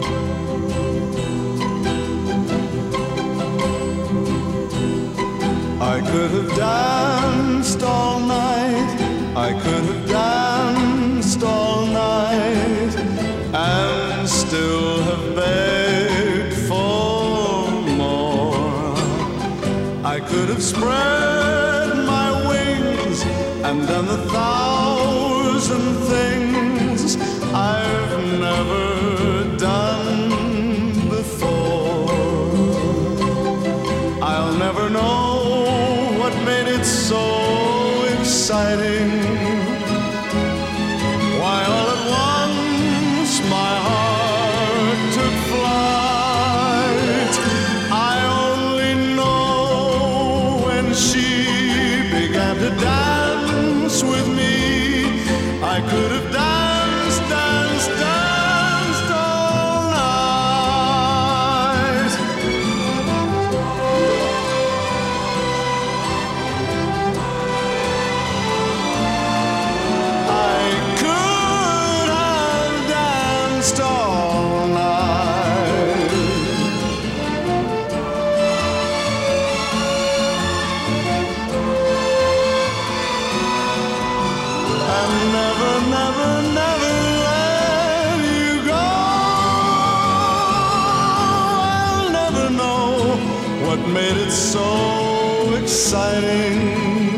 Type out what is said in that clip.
I could have danced all night, I could have danced all night, and still have begged for more. I could have spread my wings and done 1,000 things I've never done before. I'll never know what made it so exciting, why all at once my heart took flight. I only know when she began to dance with me, I could have danced, danced, danced all night. I could have danced all night. And never, never, never let you go. I'll never know what made it so exciting,